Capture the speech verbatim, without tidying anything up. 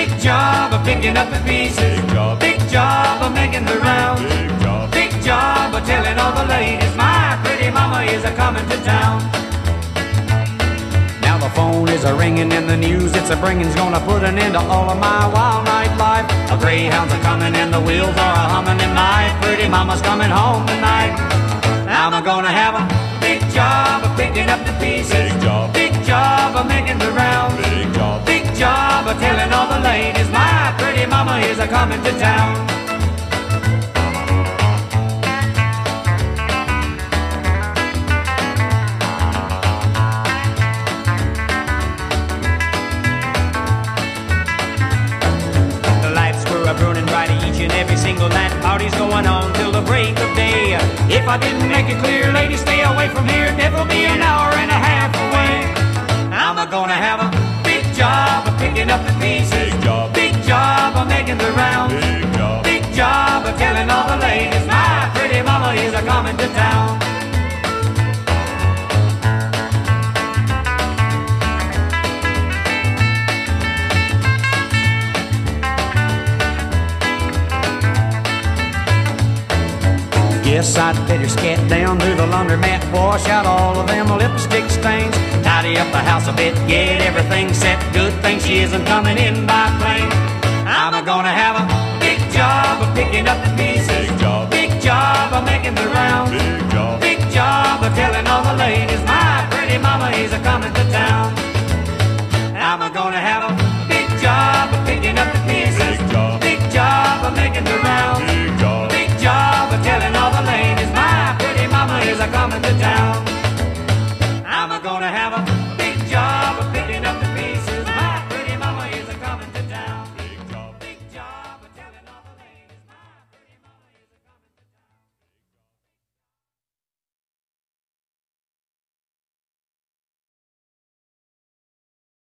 Big job of picking up the pieces. Big job. Big job of making the rounds. Big job. Big job of telling all the ladies my pretty mama is a coming to town. Now the phone is a ringing and the news it's a bringing's gonna put an end to all of my wild night life. A greyhound's a coming and the wheels are a humming and my pretty mama's coming home tonight. Now I'm gonna have a big job of picking up the pieces. Big job. Big job of making the rounds. Big job. Big job of telling all the ladies my pretty mama is a coming to town. The lights were a burning bright each and every single night. Parties going on till the break of day. If I didn't make it clear, ladies, stay away from here. Devil be an hour and a half away. I'm gonna have a big job of picking up the pieces. Big job. Big job of making the rounds. Big job. Big job of telling all the ladies my pretty mama is a coming to town. Yes, I'd better scat down to the laundromat, wash out all of them lipstick stains, tidy up the house a bit, get everything set. Good thing she isn't coming in by plane. I'm gonna have a big job of picking up the pieces. Big job. Big job of making the rounds. Big job. Big job of telling all the ladies my pretty mama is a coming to town. I'm gonna have